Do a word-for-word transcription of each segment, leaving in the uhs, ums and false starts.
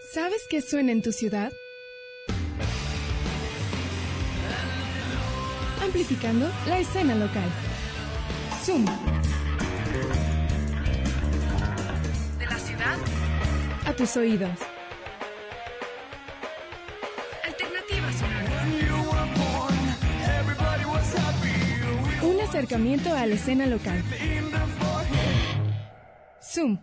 ¿Sabes qué suena en tu ciudad? Amplificando la escena local. Zoom. De la ciudad a tus oídos. Alternativa sonora. Un acercamiento a la escena local. Zoom.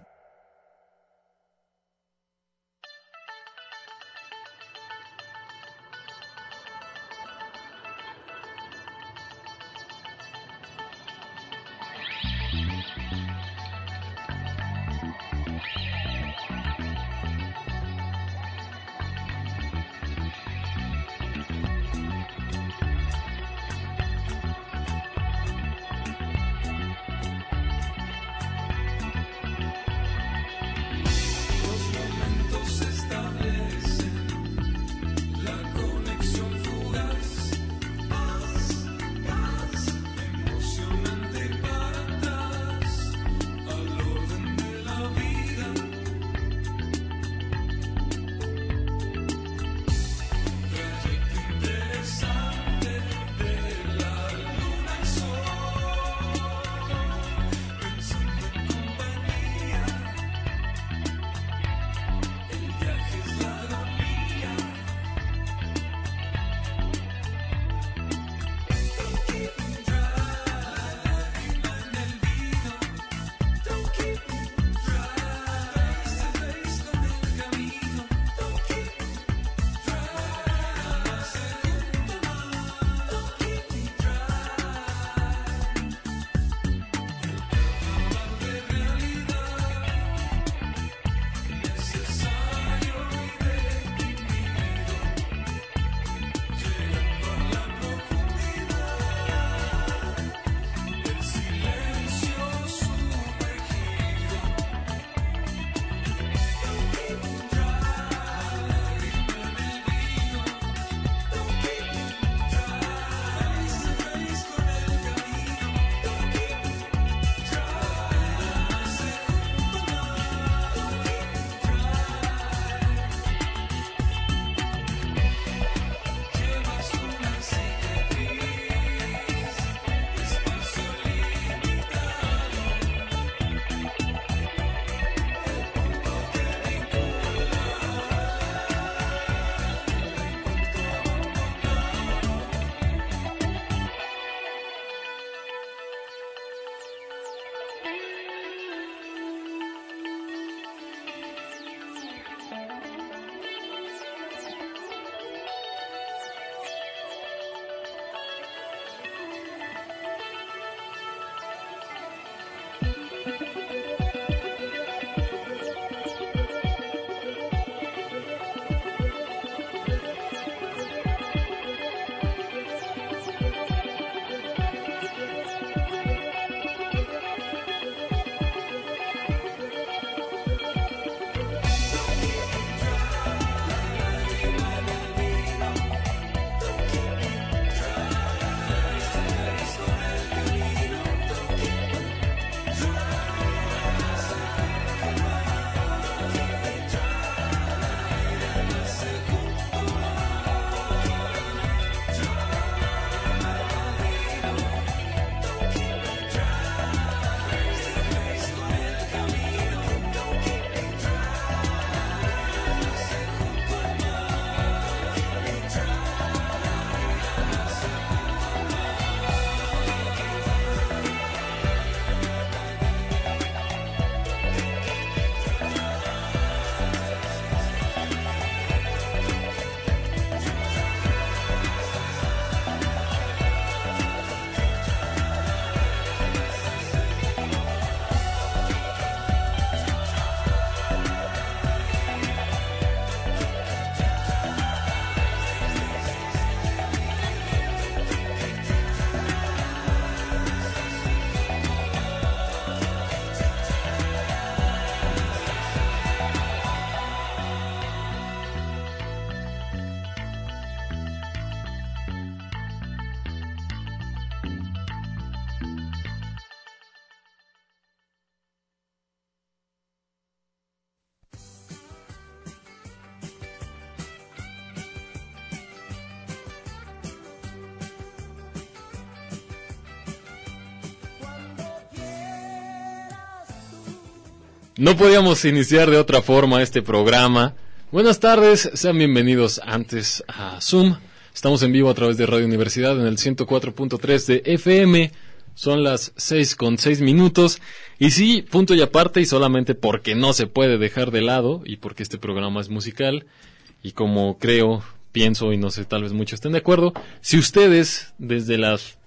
No podíamos iniciar de otra forma este programa. Buenas tardes, sean bienvenidos antes a Zoom. Estamos en vivo a través de Radio Universidad en el ciento cuatro punto tres de F M. Son las seis con seis minutos. Y sí, punto y aparte, y solamente porque no se puede dejar de lado, y porque este programa es musical, y como creo, pienso, y no sé, tal vez muchos estén de acuerdo, si ustedes desde las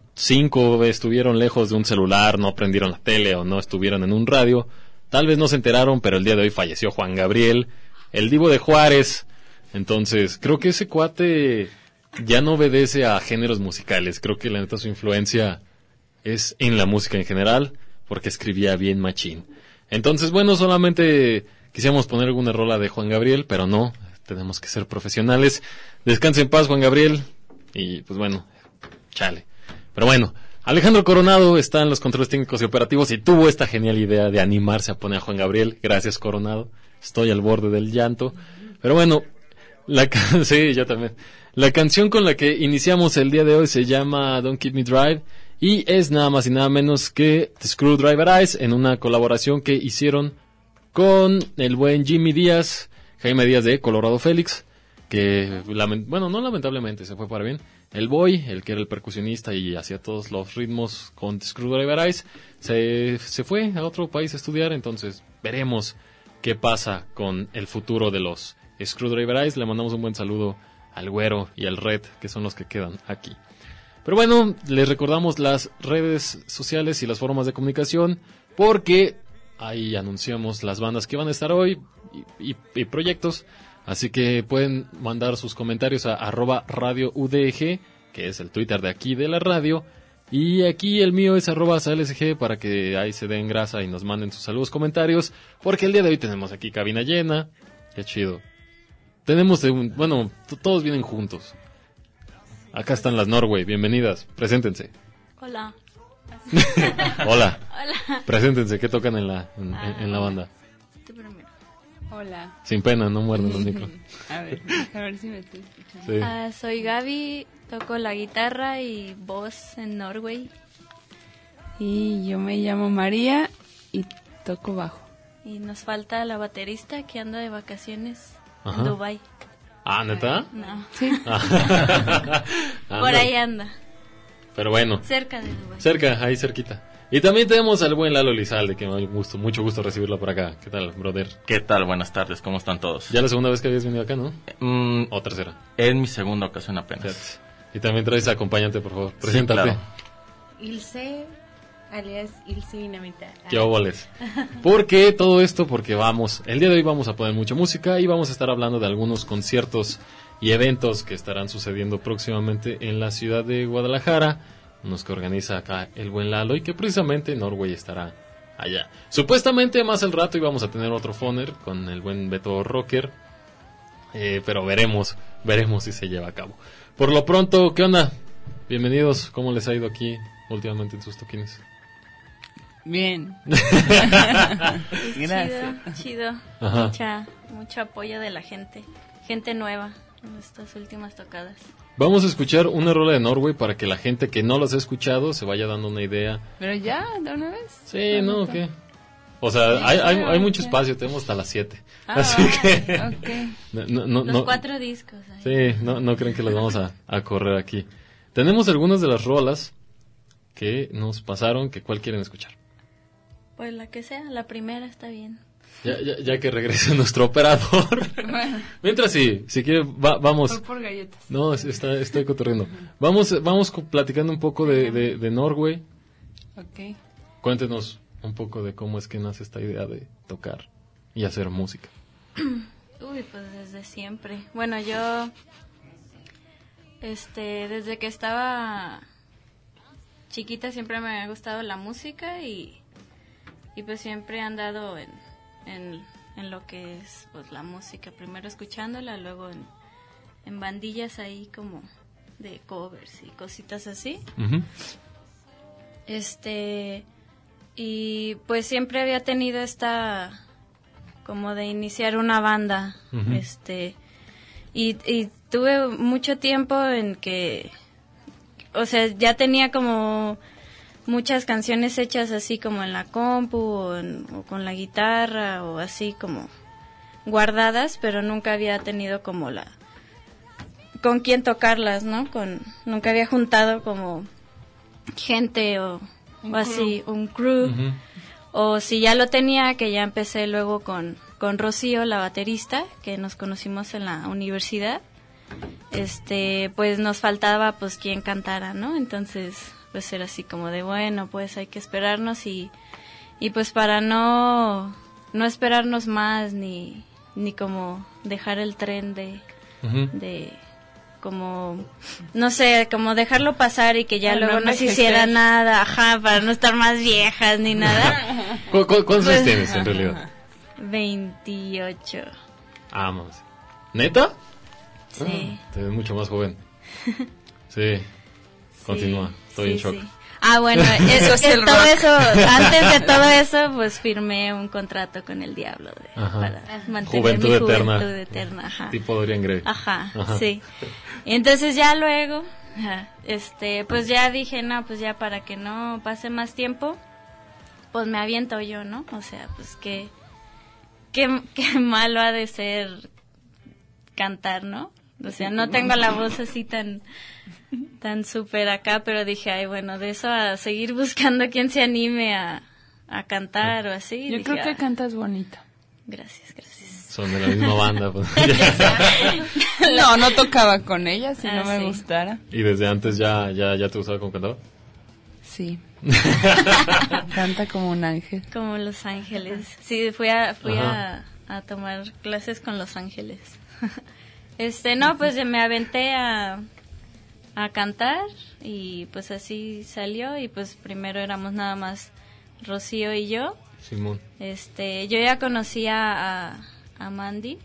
cinco estuvieron lejos de un celular, no prendieron la tele o no estuvieron en un radio, tal vez no se enteraron, pero el día de hoy falleció Juan Gabriel, el Divo de Juárez. Entonces, creo que ese cuate ya no obedece a géneros musicales. Creo que la neta su influencia es en la música en general, porque escribía bien machín. Entonces, bueno, solamente quisiéramos poner alguna rola de Juan Gabriel, pero no, tenemos que ser profesionales. Descanse en paz, Juan Gabriel. Y pues bueno, chale. Pero bueno, Alejandro Coronado está en los controles técnicos y operativos y tuvo esta genial idea de animarse a poner a Juan Gabriel. Gracias, Coronado. Estoy al borde del llanto. Pero bueno, la can- sí, yo también. La canción con la que iniciamos el día de hoy se llama Don't Keep Me Drive y es nada más y nada menos que The Screwdriver Eyes en una colaboración que hicieron con el buen Jimmy Díaz, Jaime Díaz de Colorado Félix, que, lament- bueno, no lamentablemente, se fue para bien. El Boy, el que era el percusionista y hacía todos los ritmos con The Screwdriver Eyes, se, se fue a otro país a estudiar, entonces veremos qué pasa con el futuro de los Screwdriver Eyes. Le mandamos un buen saludo al Güero y al Red, que son los que quedan aquí. Pero bueno, les recordamos las redes sociales y las formas de comunicación, porque ahí anunciamos las bandas que van a estar hoy y, y, y proyectos. Así que pueden mandar sus comentarios a arroba radio U D G, que es el Twitter de aquí de la radio. Y aquí el mío es arroba S L S G para que ahí se den grasa y nos manden sus saludos, comentarios. Porque el día de hoy tenemos aquí cabina llena. Qué chido. Tenemos, de un, bueno, t- todos vienen juntos. Acá están las Norway, bienvenidas, preséntense. Hola. Hola. Hola. Preséntense, ¿qué tocan en la, en, en- en la banda? Tú primero. Hola. Sin pena, no muerdan los micros. A ver, a ver si me estoy escuchando. Sí. Ah, soy Gaby, toco la guitarra y voz en Norway. Y yo me llamo María y toco bajo. Y nos falta la baterista que anda de vacaciones Ajá. en Dubai. Ah, ¿neta? No, Sí. Anda. por ahí anda, Pero bueno, cerca de Dubai. cerca, ahí cerquita. Y también tenemos al buen Lalo Lizalde, que me da gusto, mucho gusto recibirlo por acá. ¿Qué tal, brother? ¿Qué tal? Buenas tardes, ¿cómo están todos? Ya la segunda vez que habías venido acá, ¿no? Mm, O tercera. en mi segunda ocasión apenas. Fíjate. Y también traes acompañante, por favor. Sí, Preséntate. claro. Ilse, alias Ilse Dinamita. ¿Qué óboles? ¿Por qué todo esto? Porque vamos, el día de hoy vamos a poner mucha música y vamos a estar hablando de algunos conciertos y eventos que estarán sucediendo próximamente en la ciudad de Guadalajara, unos que organiza acá el buen Lalo y que precisamente Norway estará allá. Supuestamente más al rato íbamos a tener otro phoner con el buen Beto Rocker, eh, pero veremos, veremos si se lleva a cabo. Por lo pronto, ¿qué onda? Bienvenidos, ¿cómo les ha ido aquí últimamente en sus toquines? Bien. Gracias. Chido, chido. Ajá. Mucha, mucho apoyo de la gente. Gente nueva en estas últimas tocadas. Vamos a escuchar una rola de Norway para que la gente que no los ha escuchado se vaya dando una idea. Pero ya, de una vez. Sí, ¿no? ¿Qué? O sea, hay, hay, hay mucho espacio, tenemos hasta las siete. Ah, Así que... ok. No, no, no, Los no- cuatro discos. ahí. Sí, no, no creen que los vamos a, a correr aquí. Tenemos algunas de las rolas que nos pasaron, que cuál quieren escuchar. Pues la que sea, la primera está bien. Ya, ya, ya que regrese nuestro operador. Bueno, Mientras sí, si quiere, va- vamos. fue por galletas. No, es- está, estoy cotorriendo. Vamos, vamos co- platicando un poco de, de, de Norway. Ok. Cuéntenos un poco de cómo es que nace esta idea de tocar y hacer música. Uy, pues desde siempre. Bueno, yo, este, desde que estaba chiquita siempre me ha gustado la música y, y pues siempre he andado en, en, en lo que es pues la música. Primero escuchándola, luego en, en bandillas ahí como de covers y cositas así. Ujú. Este, y pues siempre había tenido esta como de iniciar una banda. Ujú. Este, y, y tuve mucho tiempo en que, o sea, ya tenía como muchas canciones hechas así como en la compu o, en- o con la guitarra o así como guardadas, pero nunca había tenido como la con quién tocarlas, ¿no? Con nunca había juntado como gente o, o así, un crew. Ujú. O si ya lo tenía, que ya empecé luego con, con Rocío, la baterista, que nos conocimos en la universidad, este, pues nos faltaba pues quien cantara, ¿no? Entonces, pues era así como de, bueno, pues hay que esperarnos y, y pues para no, no esperarnos más ni, ni como dejar el tren de, Ujú. de como, no sé, como dejarlo pasar y que ya Para luego no no se envejecer. hiciera nada, ajá, para no estar más viejas ni nada. ¿Cu- cu- ¿Cuántos Pues- años tienes en realidad? veintiocho, Ah, mames. ¿Neta? sí. Te ves mucho más joven. Sí. Continúa. Sí, Estoy sí, en shock. sí. Ah, bueno, eso es es el todo rock. eso, antes de todo eso, pues firmé un contrato con el diablo de, Ajá. para mantener Juventud mi eterna. juventud eterna, ajá. Tipo Dorian Gray. Ajá, Ajá. sí. Y entonces ya luego, ajá, este, pues ya dije, no, pues ya para que no pase más tiempo, pues me aviento yo, ¿no? O sea, pues qué, qué, qué malo ha de ser cantar, ¿no? O sea, no tengo la voz así tan, tan súper acá, pero dije, ay, bueno, de eso a seguir buscando quien se anime a, a cantar o así. Yo dije, creo que "Ah, cantas bonito. gracias, gracias. Son de la misma banda. Pues. No, no tocaba con ella si Ah, no me sí. gustara. ¿Y desde antes ya, ya, ya te gustaba como cantaba? Sí. Canta como un ángel. Como Los Ángeles. Sí, fui a fui Ajá. a, a tomar clases con Los Ángeles. Este, no, pues me aventé a a cantar y pues así salió y pues primero éramos nada más Rocío y yo. Simón. Este, yo ya conocía a, a Mandy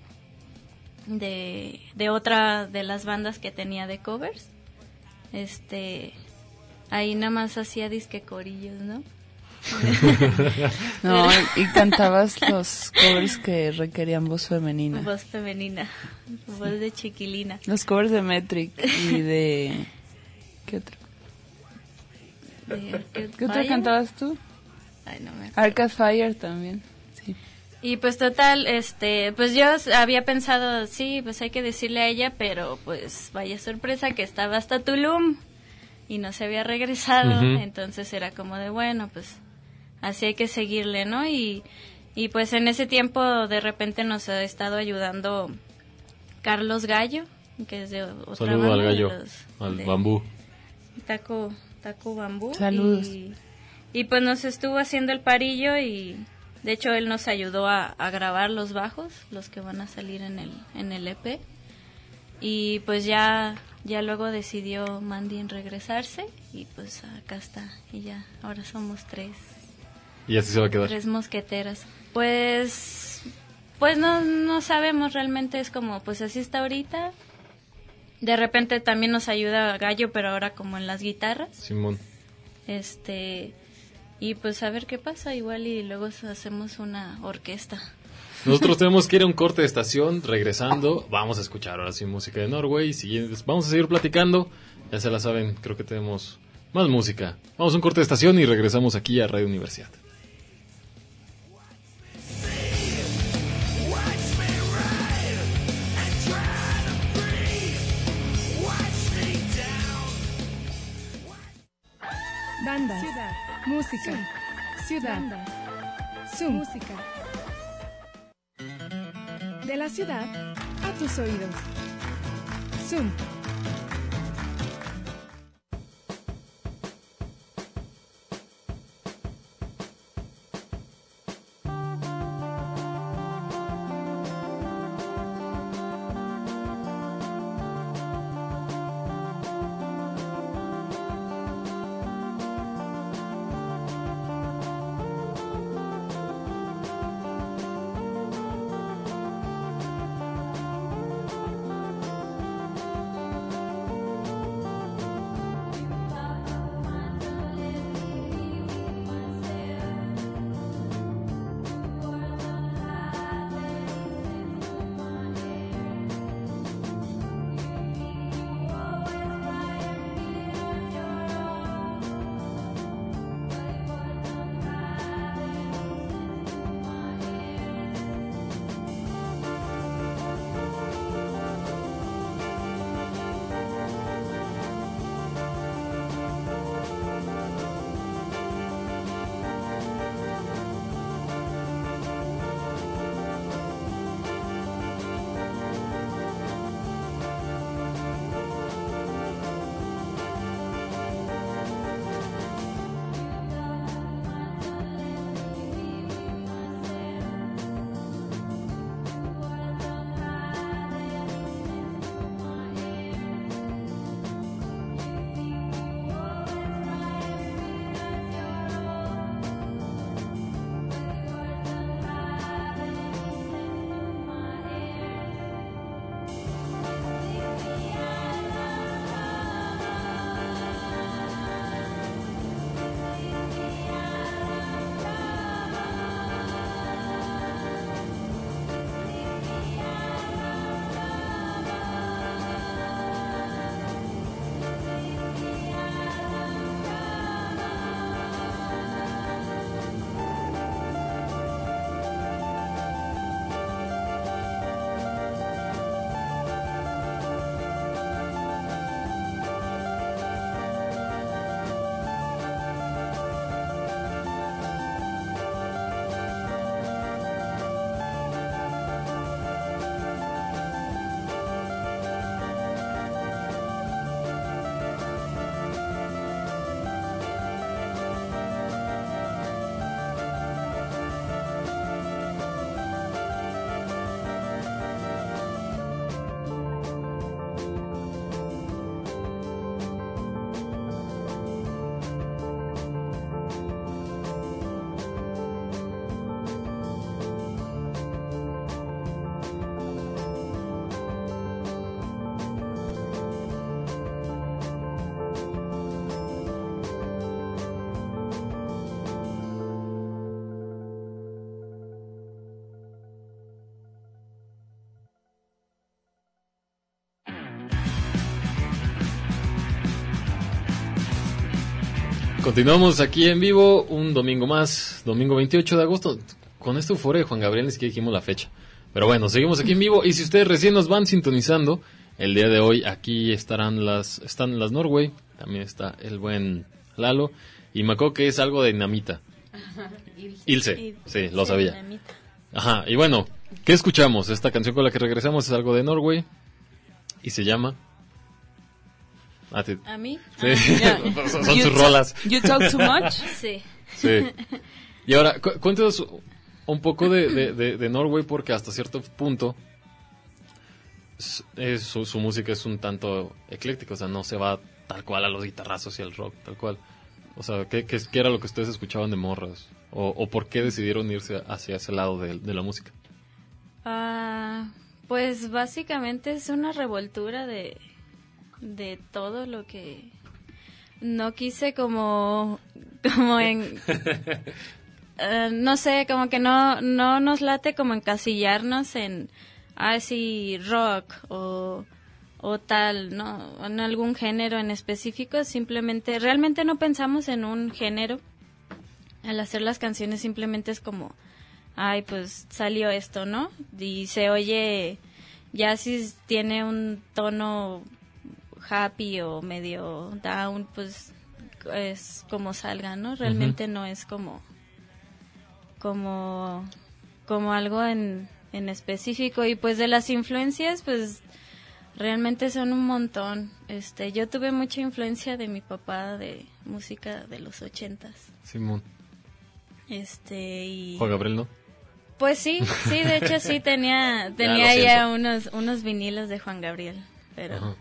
de de otra de las bandas que tenía de covers. Este, ahí nada más hacía disque corillos, ¿no? No, y cantabas los covers que requerían voz femenina. Voz femenina, voz de chiquilina. Los covers de Metric y de... ¿Qué otro? De ¿Qué otro Fire. cantabas tú? Ay, no me acuerdo. Arcade Fire también. Sí. Y pues total, este, pues yo s- había pensado, sí, pues hay que decirle a ella, pero pues vaya sorpresa que estaba hasta Tulum y no se había regresado, Ujú. entonces era como de, bueno, pues así hay que seguirle, ¿no? Y, y pues en ese tiempo de repente nos ha estado ayudando Carlos Gallo, que es de o- otra Saludo banda al de gallo, los- al de bambú. Taco, Taco Bambú. Saludos. Y, y pues nos estuvo haciendo el parillo y de hecho él nos ayudó a, a grabar los bajos, los que van a salir en el, en el E P. Y pues ya, ya luego decidió Mandy en regresarse y pues acá está. Y ya, ahora somos tres, Y así se va a quedar. tres mosqueteras. Pues, pues no, no sabemos realmente, es como, pues así está ahorita. De repente también nos ayuda Gallo, pero ahora como en las guitarras. Simón. Este, y pues a ver qué pasa, igual y luego hacemos una orquesta. Nosotros tenemos que ir a un corte de estación. Regresando, vamos a escuchar ahora sí música de Norway. Siguientes, vamos a seguir platicando. Ya se la saben, creo que tenemos más música. Vamos a un corte de estación y regresamos aquí a Radio Universidad. Bandas, música, ciudad, Zoom, música. De la ciudad a tus oídos. Zoom. Continuamos aquí en vivo, un domingo más, domingo veintiocho de agosto. Con esta euforia de Juan Gabriel ni siquiera dijimos la fecha. Pero bueno, seguimos aquí en vivo. Y si ustedes recién nos van sintonizando, el día de hoy aquí estarán las están las Norway. También está el buen Lalo. Y me acuerdo que es algo de Dinamita. Ilse, sí, lo sabía. Dinamita. Ajá, y bueno, ¿qué escuchamos? Esta canción con la que regresamos es algo de Norway. Y se llama... Ah, te- ¿A mí? Sí, Ya. son You sus ta- rolas. You talk too much. Ah, sí. Sí. Y ahora, cu- cuéntanos un poco de, de, de, de Norway, porque hasta cierto punto s- es- su, su música es un tanto ecléctica, o sea, no se va tal cual a los guitarrazos y al rock, tal cual. O sea, ¿qué, qué, qué era lo que ustedes escuchaban de morras? O, ¿O por qué decidieron irse hacia ese lado de, de la música? Ah, pues básicamente es una revoltura de, de todo lo que no quise como, como en, eh, no sé, como que no, no nos late como encasillarnos en, ah, sí, rock o, o tal, ¿no? En algún género en específico, simplemente, realmente no pensamos en un género. Al hacer las canciones simplemente es como, ay, pues salió esto, ¿no? Y se oye, ya si tiene un tono happy o medio down, pues es como salga, ¿no? Realmente no es como, como, como algo en, en específico. Y pues de las influencias, pues realmente son un montón. Este, yo tuve mucha influencia de mi papá de música de los ochentas. Simón. Este, y... Juan Gabriel, ¿no? Pues sí, sí, de hecho sí tenía, tenía lo ya, siento. unos, unos vinilos de Juan Gabriel, pero Ajá.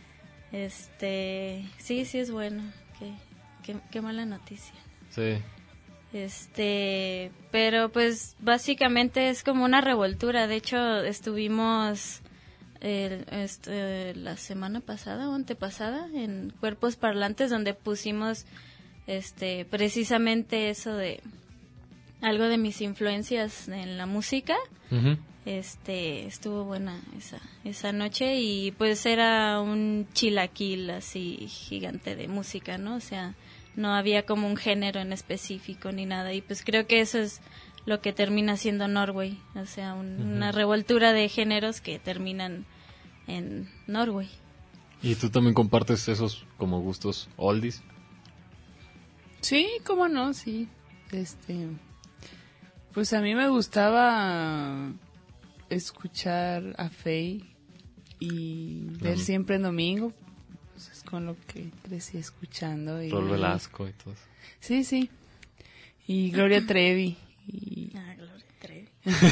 este, sí, sí es bueno, qué, qué, qué mala noticia. Sí. Este, pero pues básicamente es como una revoltura. De hecho estuvimos el, este, la semana pasada o antepasada en Cuerpos Parlantes, donde pusimos este precisamente eso de algo de mis influencias en la música. Ujú. Este, estuvo buena esa esa noche y pues era un chilaquil así gigante de música, ¿no? O sea, no había como un género en específico ni nada, y pues creo que eso es lo que termina siendo Norway, o sea, un- Ujú. una revoltura de géneros que terminan en Norway. ¿Y tú también compartes esos como gustos oldies? Sí, cómo no, sí. Este, pues a mí me gustaba escuchar a Faye y ver Ujú. siempre en domingo, pues es con lo que crecí escuchando. Y, Rol Velasco y todo eso. Sí, sí. Y Gloria Trevi. Y, Ah, Gloria Trevi.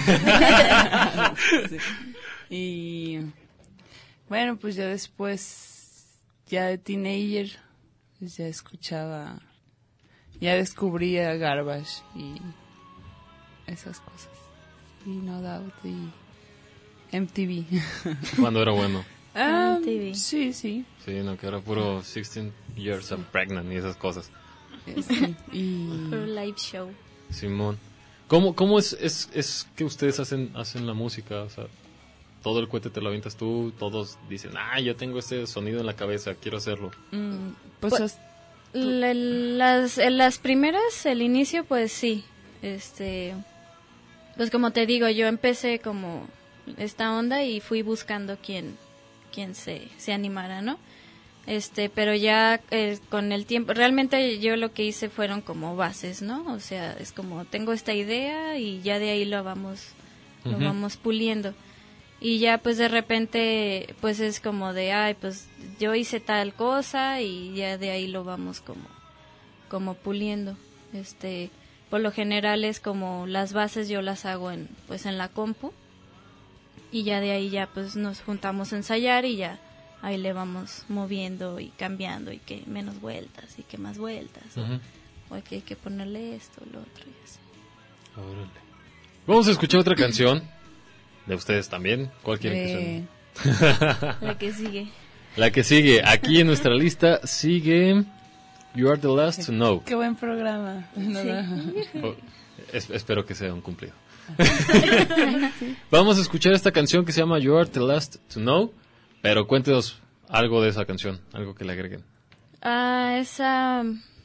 sí. Y bueno, pues ya después, ya de teenager, pues ya escuchaba, ya descubría Garbage y esas cosas. Y No Doubt y M T V. Cuando era bueno. Ah, M T V. sí, sí. Sí, no, que era puro sixteen years I'm pregnant y esas cosas. Este, y Pro live show. Simón. ¿Cómo, cómo es, es, es que ustedes hacen, hacen la música? O sea, todo el cohete te lo avientas tú, todos dicen, ah, yo tengo este sonido en la cabeza, quiero hacerlo. mm, pues, Pues- as- Le- las, en las primeras, el inicio, pues sí. Este, pues como te digo, yo empecé como esta onda y fui buscando quién, quién se, se animara, ¿no? Este, pero ya eh, con el tiempo, realmente yo lo que hice fueron como bases, ¿no? O sea, es como tengo esta idea y ya de ahí lo vamos, lo Ujú. vamos puliendo. Y ya pues de repente pues es como de, ay, pues yo hice tal cosa y ya de ahí lo vamos como como puliendo. Este, por lo general es como las bases yo las hago en pues en la compu y ya de ahí ya pues nos juntamos a ensayar y ya ahí le vamos moviendo y cambiando y que menos vueltas y que más vueltas o- Ujú. o, que hay que ponerle esto, lo otro y así. Órale. Vamos a escuchar otra canción de ustedes también. ¿Cuál quieren que eh, suene? La que sigue. La que sigue, aquí en nuestra lista sigue You Are the Last to Know. qué buen programa. No, Sí. no. Oh, es- espero que sea un cumplido. Vamos a escuchar esta canción que se llama You Are the Last to Know, pero cuéntenos algo de esa canción, algo que le agreguen. Ah, esa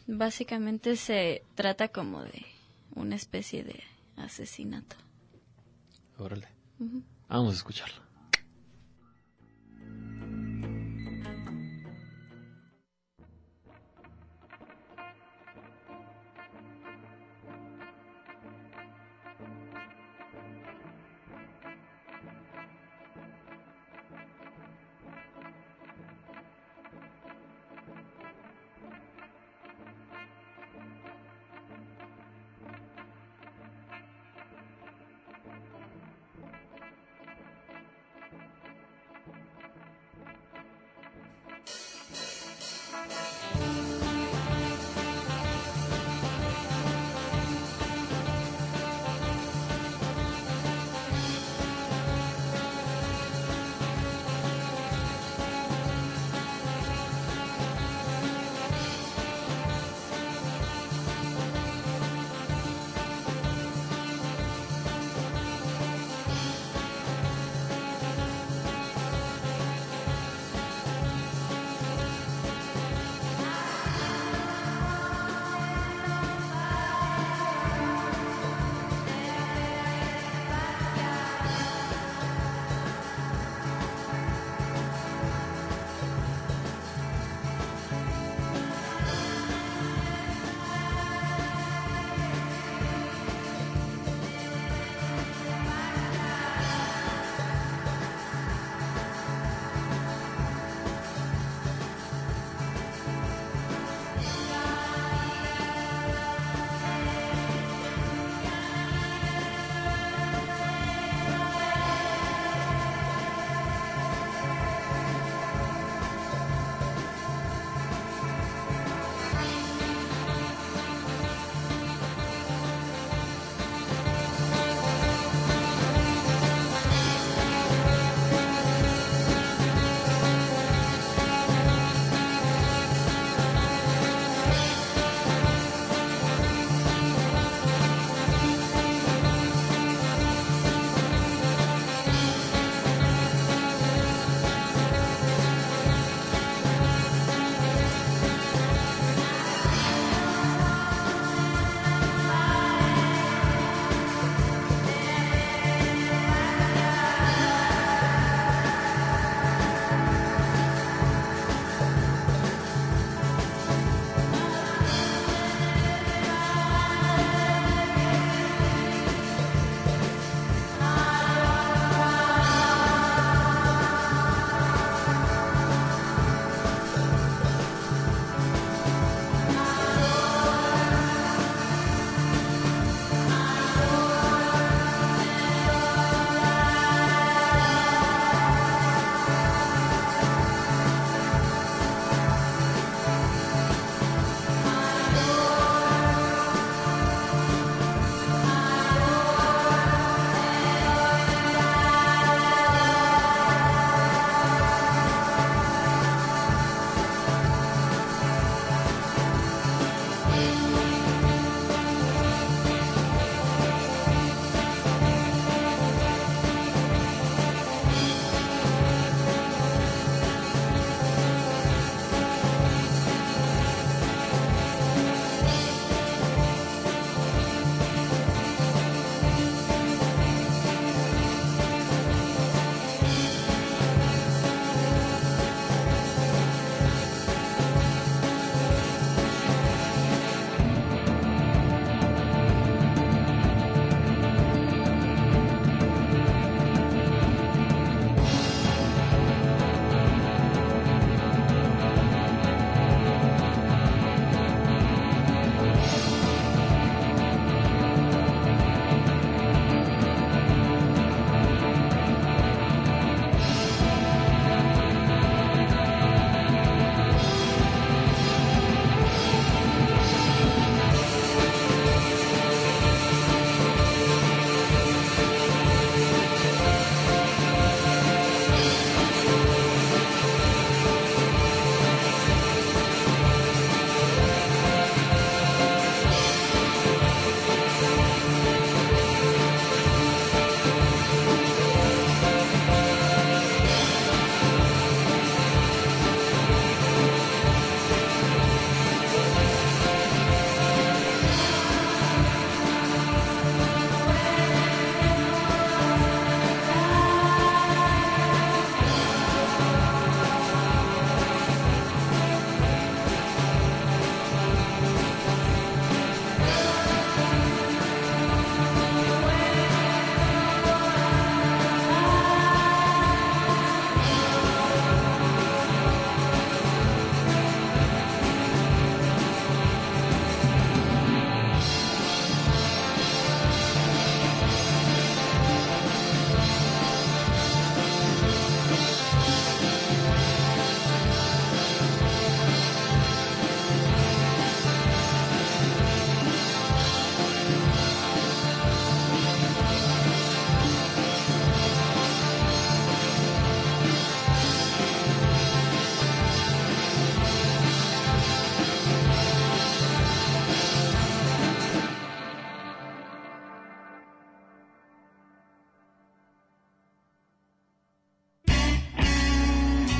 básicamente se trata como de una especie de asesinato. Órale. Uh-huh. Vamos a escucharlo.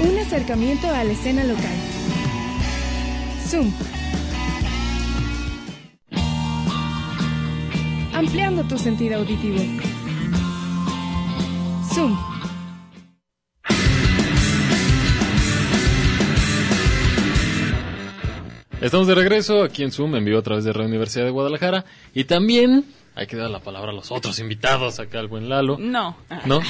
Un acercamiento a la escena local. Zoom. Ampliando tu sentido auditivo. Zoom. Estamos de regreso aquí en Zoom, en vivo a través de Radio Universidad de Guadalajara. Y también hay que dar la palabra a los otros invitados, acá al buen Lalo. No. ¿No?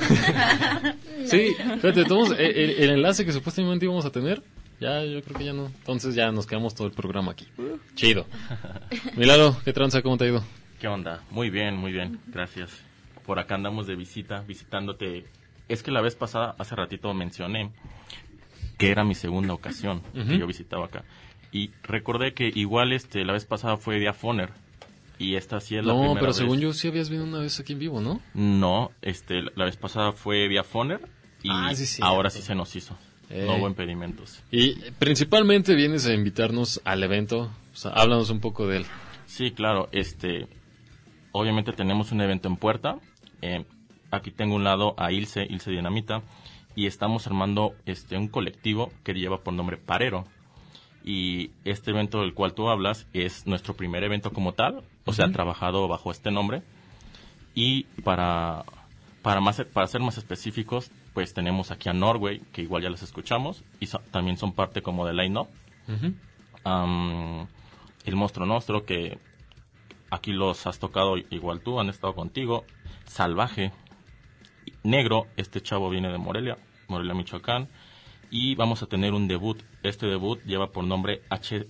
Sí, fíjate, todos, el, el, el enlace que supuestamente íbamos a tener, ya yo creo que ya no. Entonces ya nos quedamos todo el programa aquí. Chido. Mi Lalo, ¿qué tranza? ¿Cómo te ha ido? ¿Qué onda? Muy bien, muy bien. Gracias. Por acá andamos de visita, visitándote. Es que la vez pasada, hace ratito mencioné que era mi segunda ocasión uh-huh. que yo visitaba acá. Y recordé que igual este la vez pasada fue vía Foner. Y esta sí es la no, primera pero vez. según yo sí habías venido una vez aquí en vivo, ¿no? No, este la vez pasada fue vía Foner. Y ah, sí, sí, ahora sí se nos hizo. Eh. No hubo impedimentos. Y principalmente vienes a invitarnos al evento. O sea, háblanos un poco de él. Sí, claro. Este, obviamente tenemos un evento en puerta. Eh, aquí tengo un lado a Ilse, Ilse Dinamita. Y estamos armando este un colectivo que lleva por nombre Parero. Y este evento del cual tú hablas es nuestro primer evento como tal, o sea, uh-huh. trabajado bajo este nombre. Y para para más para ser más específicos, pues tenemos aquí a Norway, que igual ya los escuchamos, y so, también son parte como de line-up. Uh-huh. Um, el Monstruo Nostro, que aquí los has tocado igual tú, han estado contigo. Salvaje. Negro, este chavo viene de Morelia, Morelia, Michoacán. Y vamos a tener un debut. Este debut lleva por nombre H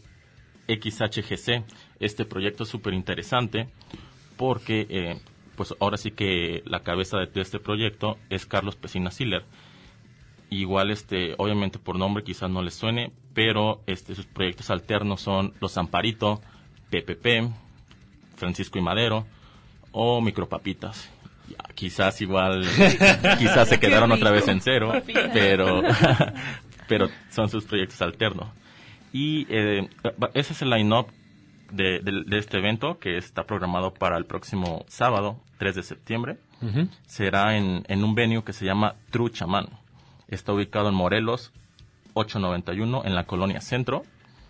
X H G C. Este proyecto es súper interesante porque, eh, pues ahora sí que la cabeza de, de este proyecto es Carlos Pesina Siller. Igual, este, obviamente por nombre quizás no les suene, pero este, sus proyectos alternos son Los Amparito, P P P, Francisco y Madero o Micropapitas. Quizás igual, quizás se quedaron otra vez en cero, pero pero son sus proyectos alternos. Y eh, ese es el line-up de, de, de este evento que está programado para el próximo sábado, tres de septiembre. Uh-huh. Será en, en un venue que se llama True Chamán. Está ubicado en Morelos, ochocientos noventa y uno, en la Colonia Centro.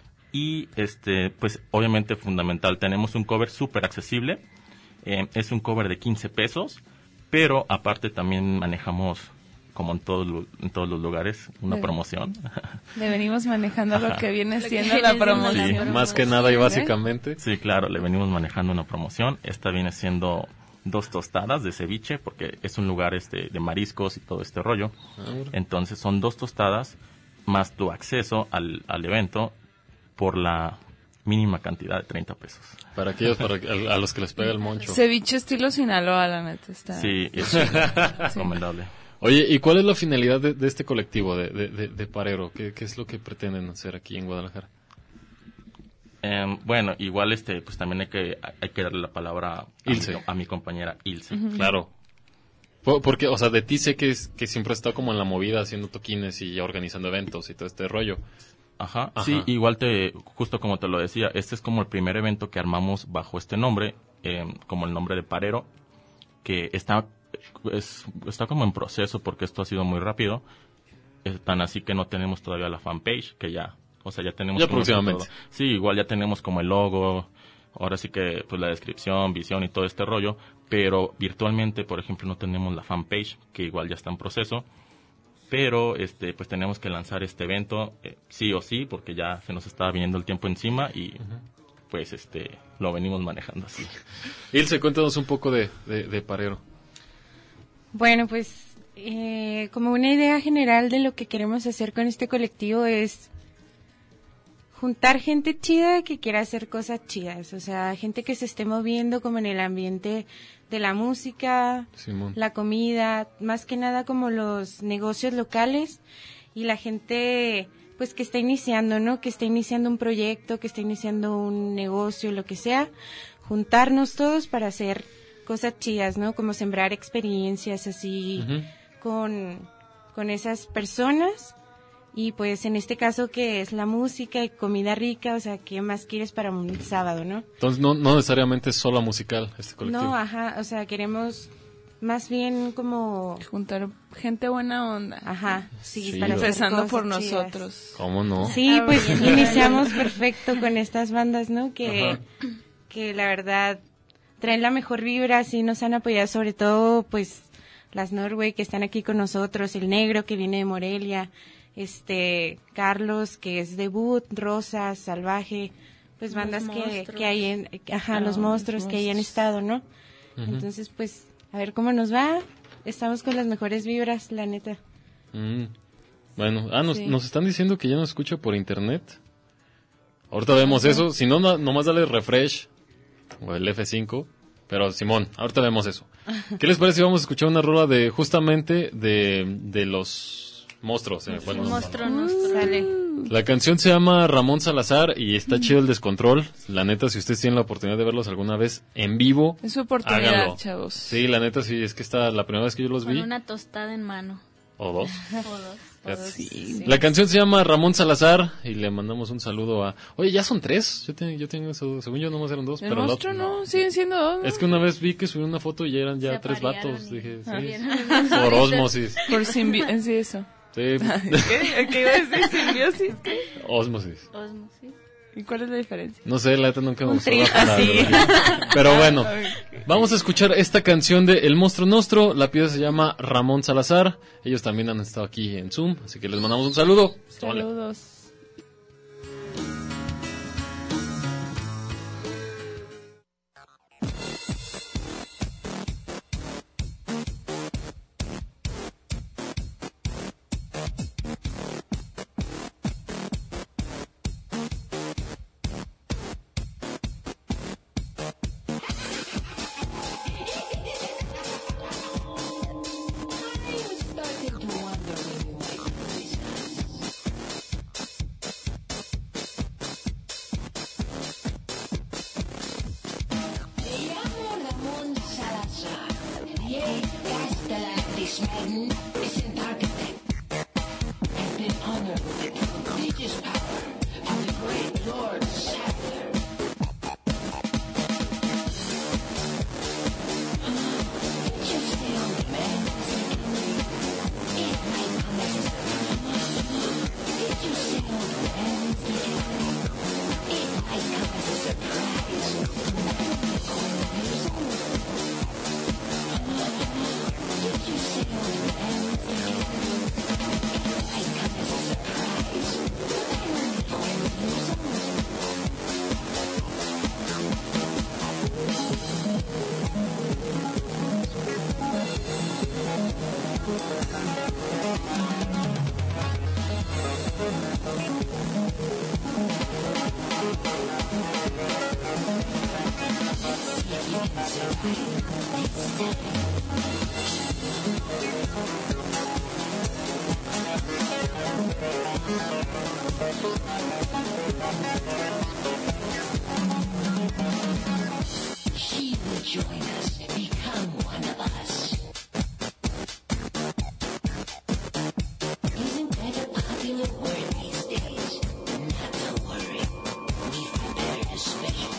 Y este pues obviamente fundamental, tenemos un cover súper accesible. Eh, es un cover de quince pesos, pero aparte también manejamos, como en todos, en todos los lugares, una le, promoción. Le venimos manejando lo que viene siendo la promoción. Sí, más que nada y básicamente. Sí, claro, le venimos manejando una promoción. Esta viene siendo dos tostadas de ceviche, porque es un lugar este de mariscos y todo este rollo. Ah, entonces son dos tostadas más tu acceso al, al evento por la mínima cantidad de treinta pesos. Para aquellos para, a, a los que les pega el moncho. Ceviche estilo Sinaloa, la neta. Está. Sí, es sí. recomendable. Oye, ¿y cuál es la finalidad de, de este colectivo de, de, de, de Parero? ¿Qué, ¿Qué es lo que pretenden hacer aquí en Guadalajara? Eh, bueno, igual este, pues también hay que hay que darle la palabra a, Ilse. Mi, a mi compañera Ilse. Uh-huh. Claro. Porque, o sea, de ti sé que, es, que siempre está como en la movida haciendo toquines y organizando eventos y todo este rollo. Ajá, Ajá, sí, igual te, justo como te lo decía, este es como el primer evento que armamos bajo este nombre, eh, como el nombre de Parero, que está, es, está como en proceso porque esto ha sido muy rápido, es tan así que no tenemos todavía la fanpage, que ya, o sea, ya tenemos... Ya próximamente. Todo. Sí, igual ya tenemos como el logo, ahora sí que pues la descripción, visión y todo este rollo, pero virtualmente, por ejemplo, no tenemos la fanpage, que igual ya está en proceso. Pero este pues tenemos que lanzar este evento eh, sí o sí, porque ya se nos estaba viniendo el tiempo encima y uh-huh. pues este lo venimos manejando así. Ilse, cuéntanos un poco de, de, de Parero. Bueno, pues eh, como una idea general de lo que queremos hacer con este colectivo es juntar gente chida que quiera hacer cosas chidas, o sea, gente que se esté moviendo como en el ambiente de la música, Simón. La comida, más que nada como los negocios locales y la gente pues que está iniciando, ¿no? Que está iniciando un proyecto, que está iniciando un negocio, lo que sea, juntarnos todos para hacer cosas chidas, ¿no? Como sembrar experiencias así uh-huh. con, con esas personas. Y pues en este caso que es la música y comida rica, o sea, ¿qué más quieres para un sábado, no? Entonces no, no necesariamente es solo musical este colectivo. No, ajá, o sea, queremos más bien como... Juntar gente buena onda. Ajá, sí, Sí, para hacer Empezando cosas por chidas. nosotros. ¿Cómo no? Sí, Ah, pues bueno. iniciamos perfecto con estas bandas, ¿no? Que, Ajá. que la verdad traen la mejor vibra, sí nos han apoyado, sobre todo pues las Norway que están aquí con nosotros, el Negro que viene de Morelia, este Carlos que es debut, Rosa, Salvaje, pues Los bandas que, Monstruos. que hay en, ajá, Ah, los monstruos los que hayan monstruos. estado, ¿no? Ujú. Entonces pues a ver cómo nos va, estamos con las mejores vibras, la neta. Mm. Bueno, ah, nos, Sí. nos están diciendo que ya nos escucha por internet. Ahorita vemos eso. Si no, no, nomás dale refresh o el F cinco. Pero Simón, ahorita vemos eso. ¿Qué les parece si vamos a escuchar una rola de justamente de, de los monstruos? Se me fue el nombre. Monstruo nuestro. Sale. La canción se llama Ramón Salazar y está chido el descontrol. La neta, si ustedes tienen la oportunidad de verlos alguna vez en vivo, Es su oportunidad, háganlo. chavos. Sí, la neta, sí, es que esta la primera vez que yo los Con vi. una tostada en mano. O dos. O dos. Fíjate. Sí. La canción se llama Ramón Salazar y le mandamos un saludo a... Oye, ya son tres. Yo, te- yo tengo eso. Según yo nomás eran dos. El pero la- monstruo no, siguen siendo dos. ¿no? Es que una vez vi que subí una foto y ya eran ya Se tres aparearon vatos. y- Dije, Ah. sí. Vieron. Por osmosis. Por simbi... Sí, eso. Sí, ¿Qué? ¿Qué iba a decir? ¿Simbiosis? ¿Qué? osmosis. Osmosis. ¿Y cuál es la diferencia? No sé, la neta nunca me Un gustó trío, la palabra. así. Pero bueno, vamos a escuchar esta canción de El Monstruo Nostro. La pieza se llama Ramón Salazar. Ellos también han estado aquí en Zoom, así que les mandamos un saludo. Tómale. Saludos. Me llamo Ramón Salazar. Yay, Castellan, this man is an architect. I've been honored with the prodigious power of the great Lord Sattler. Did you stay on the man? It might come as a surprise. Did you stay on the man? It might come as a surprise. She will join us, become one of us. Isn't that a popular word these days? Not to worry. We've prepared a special.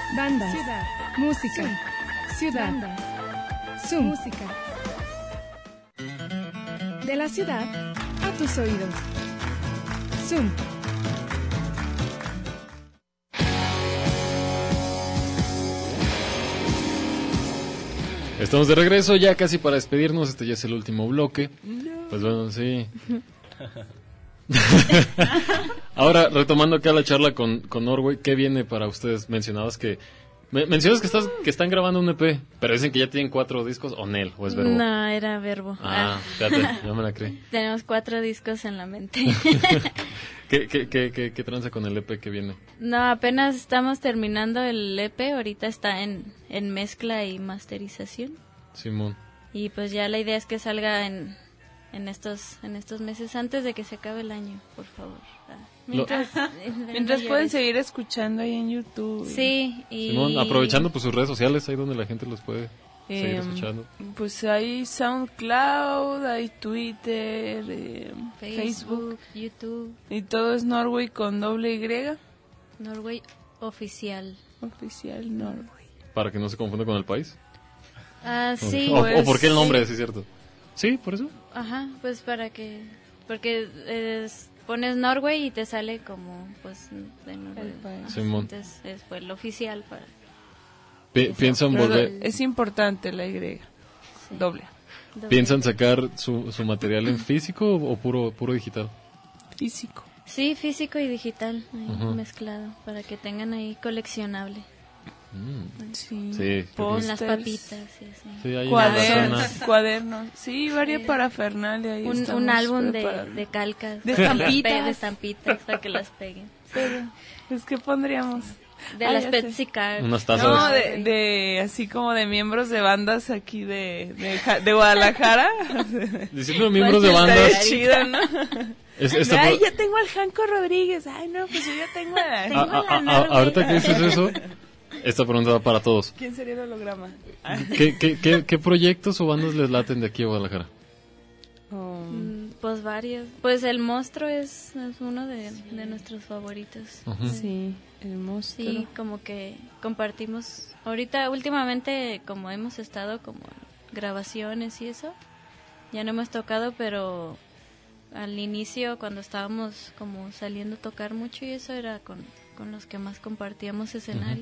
Bandas. Ciudad. Música. Ciudad. Zoom. Música. De la ciudad a tus oídos. Zoom. Estamos de regreso ya casi para despedirnos. Este ya es el último bloque. Pues bueno, sí. Ahora, retomando acá la charla con, con Norway, ¿qué viene para ustedes? Mencionabas que me, mencionas que estás que están grabando un E P, pero dicen que ya tienen cuatro discos, o Nel, o es Verbo. No, era Verbo. Ah, fíjate, yo me la creí. Tenemos cuatro discos en la mente. ¿Qué, qué, qué, qué, ¿Qué tranza con el E P que viene? No, apenas estamos terminando el E P, ahorita está en, en mezcla y masterización. Simón. Y pues ya la idea es que salga en, en estos en estos meses antes de que se acabe el año, por favor. Ah, Mientras, mientras pueden seguir escuchando ahí en YouTube. Sí, y... Simón, aprovechando pues sus redes sociales, ahí donde la gente los puede Eh, seguir escuchando. Pues hay SoundCloud, hay Twitter, eh, Facebook, Facebook, YouTube, y todo es Norway con doble Y, Norway Oficial. oficial Norway. Para que no se confunda con el país. Ah, sí. O, pues, o por qué el nombre, sí. sí es cierto. Sí, por eso. Ajá, pues para que... Porque es, pones Norway y te sale como, pues, de Norway. Ajá, Simón. entonces es, fue el oficial para... Pi- piensan Pero volver, es importante la Y, sí. doble, Doble. piensan sacar su, su material en físico o, o puro puro digital. físico. Sí, físico y digital, ahí Ajá. mezclado, para que tengan ahí coleccionable. Mm. Sí, Sí, Con las pósters, papitas y así. Sí, ahí en la cuadernos, zona. cuadernos, sí, varias Sí. parafernalia. Ahí Un, estamos un álbum de, preparando. de calcas. De para que las estampitas. pe- De estampitas, para que las peguen. Pues, ¿qué pondríamos? De Ah, las ya sé. Pepsi Cards. Unas tazas. No, de, de así como de miembros de bandas aquí de, de, Ja- de Guadalajara. Diciendo miembros de Estaría bandas. chido, ¿no? Es, esta Ay, pro- ya tengo al Janco Rodríguez. Ay, no, pues yo ya tengo a... a- a- a- ahorita que dices eso, esta pregunta va para todos. ¿Quién sería el holograma? ¿Qué, qué, qué, qué proyectos o bandas les laten de aquí a Guadalajara? Oh, Mm, Pues varios. Pues el monstruo es, es uno de, de nuestros favoritos. Ujú. sí, el monstruo. Sí, como que compartimos. Ahorita, últimamente, como hemos estado como en grabaciones y eso, ya no hemos tocado, pero al inicio, cuando estábamos como saliendo a tocar mucho y eso, era con, con los que más compartíamos escenario.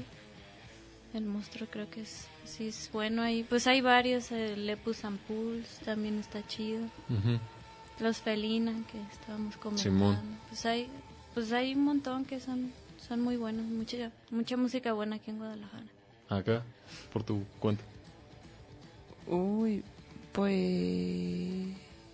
El monstruo creo que es, sí es bueno ahí. Pues hay varios, el Lepus and Pulse también está chido. Ujú. Los Felina que estábamos comentando. Simón. Pues hay, pues hay un montón que son, son muy buenos, mucha, mucha música buena aquí en Guadalajara. Acá, por tu cuenta. Uy, pues...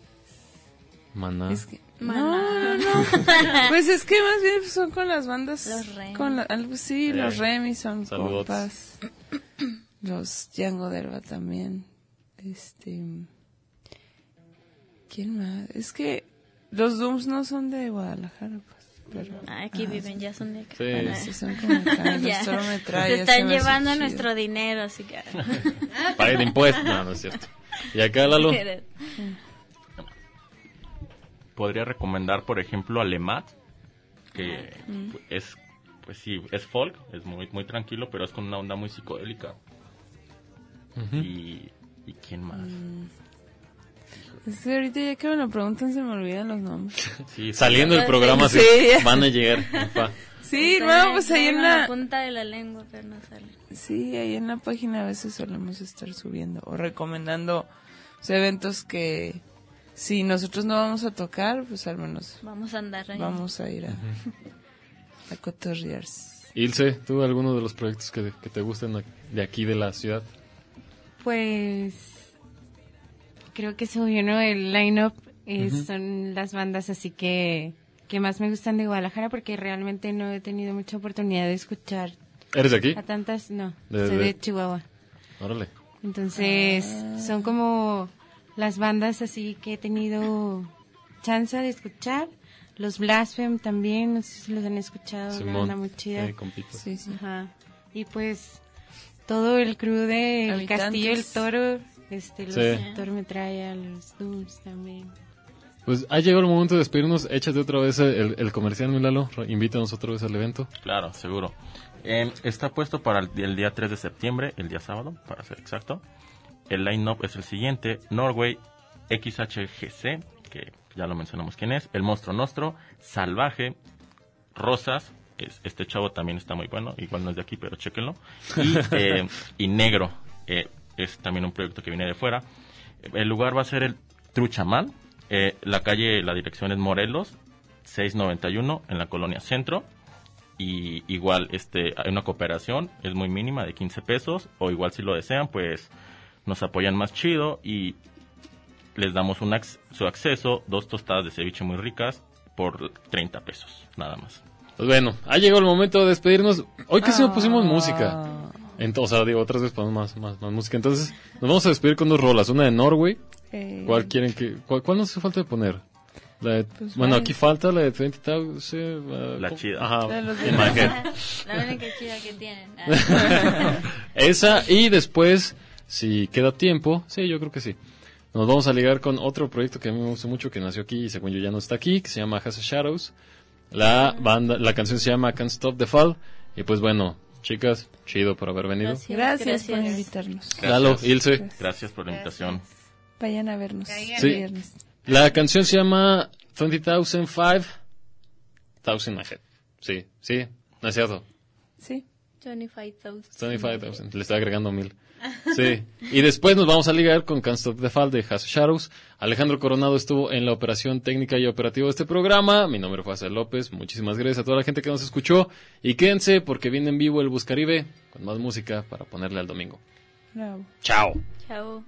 Maná. Es que... Maná. No, no, no. Pues es que más bien son con las bandas. Los Remy. Con la- algo, sí, Eh, los Remy son saludos. compas. Los Django Derba también. Este. ¿Quién más? Es que los Dooms no son de Guadalajara, pues. Pero, Ah, aquí ah, viven, ya son de acá. Sí. Ah, sí, son como acá. Los ya. Torometralla, Se se están me hace llevando chido. nuestro dinero, así que... Paguen impuestos. No, no es cierto. Y acá, Lalo. Podría recomendar, por ejemplo, a Lemat, que es, pues sí, es folk, es muy muy tranquilo, pero es con una onda muy psicodélica. Ujú. Y, ¿y quién más? Es que ahorita ya que me lo preguntan se me olvidan los nombres. Sí, Saliendo del programa, sí, Sí, ya. van a llegar. Ufa. Sí, no, pues ahí en la la... punta de la lengua, pero no sale. Sí, ahí en la página a veces solemos estar subiendo o recomendando pues, eventos que si nosotros no vamos a tocar, pues al menos Vamos a andar ahí. vamos a ir a, a cotorrear. Ilse, ¿tú alguno de los proyectos que, que te gusten de aquí de la ciudad? Pues creo que subió, ¿no? El line-up eh, son las bandas así que, que más me gustan de Guadalajara porque realmente no he tenido mucha oportunidad de escuchar ¿Eres de aquí? a tantas, no, De- soy de- de Chihuahua. Órale. Entonces son como las bandas así que he tenido chance de escuchar. Los Blasphemy también, no sé si los han escuchado, una Simón. banda muy chida. Eh, compito. Sí, sí. Ajá. Y pues todo el crew de El Habitantes. Castillo del Toro, este, los Sí. Toro Metralla, los Dooms también. Pues ha llegado el momento de despedirnos. Échate otra vez el, el comercial, mi Lalo. Invítanos otra vez al evento. Claro, seguro. Eh, está puesto para el, el día tres de septiembre, el día sábado, para ser exacto. El line-up es el siguiente: Norway, X H G C, que ya lo mencionamos quién es, El Monstruo Nostro, Salvaje, Rosas, es, este chavo también está muy bueno, igual no es de aquí, pero chéquenlo, y, eh, y Negro, eh, es también un proyecto que viene de fuera. El lugar va a ser el Truchamal, eh, la calle, la dirección es Morelos, seiscientos noventa y uno, en la colonia Centro. Y igual este hay una cooperación, es muy mínima, de quince pesos, o igual si lo desean, pues nos apoyan más chido y les damos un ac- su acceso, dos tostadas de ceviche muy ricas por treinta pesos, nada más. Pues bueno, ha llegado el momento de despedirnos. Hoy casi no pusimos Ah. música. Entonces, o sea, digo, otras veces ponemos más, más, más música. Entonces, nos vamos a despedir con dos rolas. Una de Norway. Eh, ¿Cuál quieren que...? ¿Cuál, cuál nos hace falta de poner? La de- Pues bueno, vale. aquí falta la de veinte thousand. uh, La ¿cómo? chida. Ajá. La de los in my head. La única chida que tienen. Ah. Esa, y después, si queda tiempo, sí, yo creo que sí. Nos vamos a ligar con otro proyecto que a mí me gusta mucho, que nació aquí y según yo ya no está aquí, que se llama Has Shadows. La banda, la canción se llama Can't Stop the Fall. Y pues bueno, chicas, chido por haber venido. Gracias, Gracias, por gracias. invitarnos. Lalo, Ilse. Gracias. Gracias por la invitación. Vayan a vernos Caigan. el Sí. viernes. La canción se llama veinte thousand five thousand my head. Sí, sí, no es cierto. Sí. veinticinco thousand. veinticinco thousand, le está agregando mil. Sí, y después nos vamos a ligar con Can't Stop the Fall de Has Shadows. Alejandro Coronado estuvo en la operación técnica y operativa de este programa. Mi nombre fue Azael López. Muchísimas gracias a toda la gente que nos escuchó. Y quédense porque viene en vivo el Buscaribe con más música para ponerle al domingo. Bravo. Chao. Chao.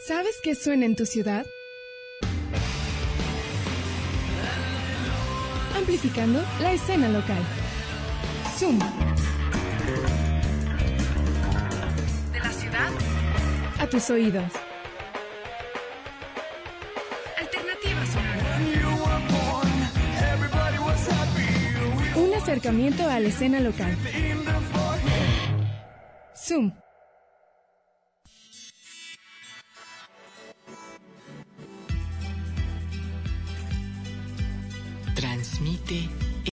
¿Sabes qué suena en tu ciudad? Amplificando la escena local. Zoom. De la ciudad a tus oídos. Alternativa sonora. Un acercamiento a la escena local. Zoom. Transmite